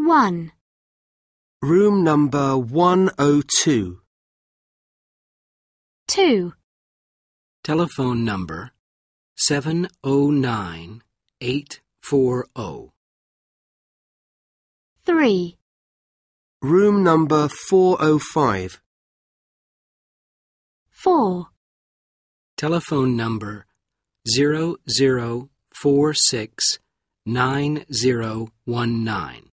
1. Room number 102. 2. Telephone number 709-840. 3. Room number 405. 4. Telephone number 00469019.